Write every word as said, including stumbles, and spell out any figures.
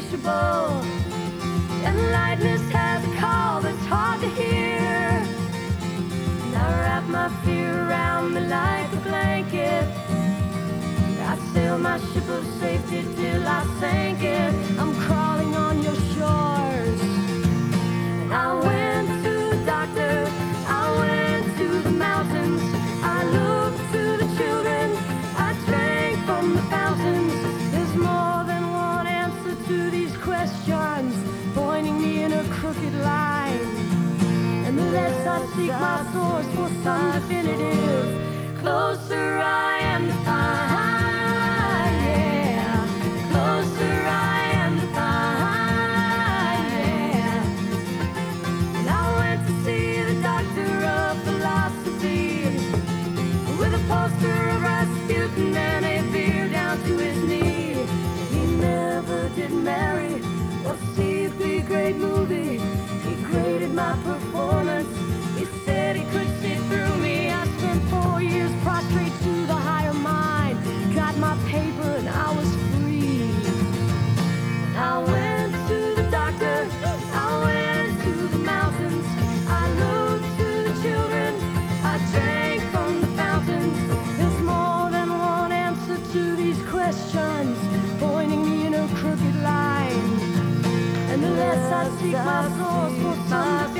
insatiable, and lightness has a call that's hard to hear. And I wrap my fear around me like a blanket. I sail my ship of safety till I sank it. I'm crawling on your shores. And I went to the doctor, I went to the mountains, I looked to the children, I drank from the fountains. There's more than one answer to these questions, pointing me in a crooked line. And the less I seek my source for some definitive, closer I am to find. Poster of Rasputin and a beer down to his knee. He never did marry or see a big great movie. He graded my performance. He said he could see through me. I spent four years prostrate to the higher mind. Got my paper and I was free. I went to the doctor, I went to the mountains, I looked to the children, I drank from the fountains. There's more than one answer to these questions, pointing me in a crooked line. And the less I seek my source for some